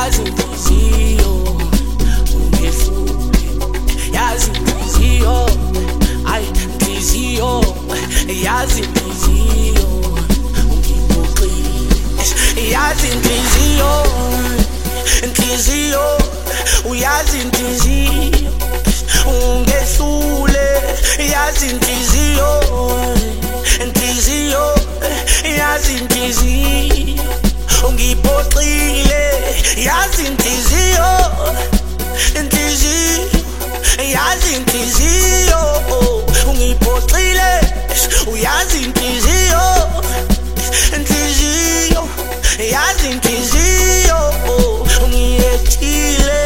yazi inhliziyo ungehlule, yazi inhliziyo, ay inhliziyo, yazi inhliziyo ungiphoxile, yazi inhliziyo, inhliziyo, uyazi inhliziyo ungehlule, yazi inhliziyo, inhliziyo, yazi inhliziyo ungiphoxile, yazi inhliziyo, inhliziyo, yazi inhliziyo ungiphoxile, uyazi inhliziyo, inhliziyo, yazi inhliziyo ungiyethile.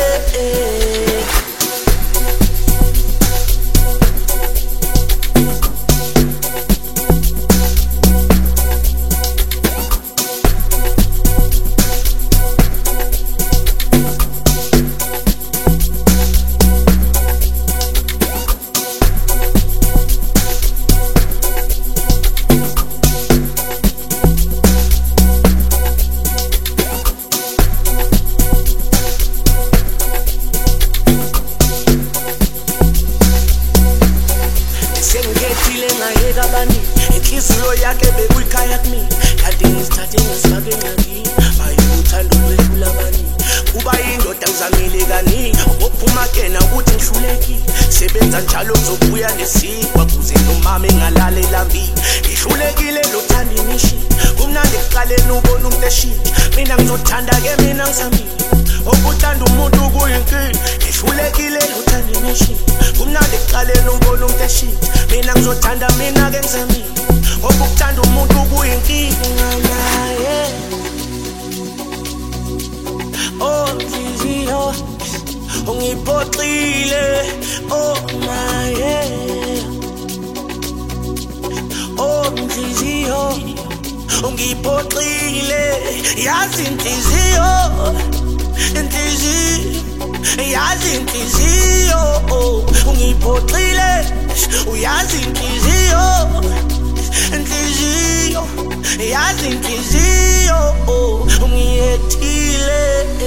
Inhliziyo yakhe bekuyikhaya kimi, kanti ngisithathe ngisifake engxakini. Bayuthando lwehlula abaningi, kuba yindoda ngizamile kaningi. Ophuma kena ukuthi ngihlulekile, sebenza njalo ngizobuya nesikwa kuze nomama engalala elambile. Ngihlulekile lothanda imishini, kumnandi ekuqaleni ubona umuntu eshintsha. Mina ngizothanda ke mina ngisamile, okuthanda umuntu kuyinkinga. Ngihlulekile lothanda imishini, kumnandi ekuqaleni ubona umuntu eshintsha. Mina ngizothanda mina ke ngisamile, okuthanda umuntu kuyinkinga naye. Oh inhliziyo ungiphoxile, oh naye. Oh inhliziyo ungiphoxile, yazi inhliziyo, inhliziyo, yazi inhliziyo ungiphoxile, uyazi inhliziyo, inhliziyo, yazi inhliziyo ungiyethile.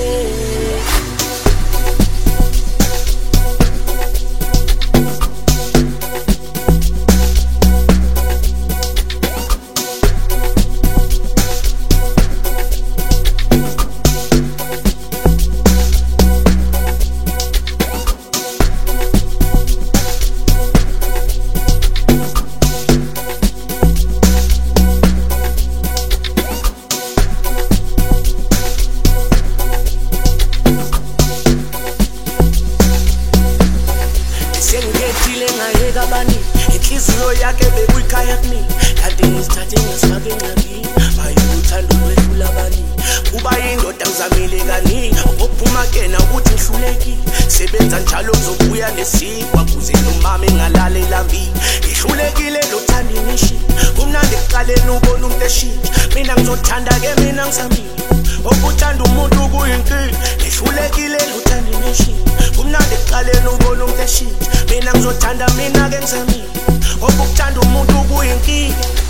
Inhliziyo yakhe bekuyikhaya kimi, kanti ngisithathe ngisifake engxakini. Bayuthando lwehlula abaningi, kuba yindoda ngizamile kaningi. Ophuma kena ukuthi ngihlulekile, sebenza njalo ngizobuya nesikwa kuze nomama engalala elambile. Ngihlulekile lothanda imishini, kumnandi ekuqaleni ubona umuntu eshintsha. Mina ngizothanda ke mina ngisamile, okuthanda umuntu kuyinkinga. Ngihlulekile lothanda imishini, kumnandi ekuqaleni ubona umuntu eshintsha. Mina ngizothanda mina ke ngisamile, okuthanda umuntu kuyinkinga.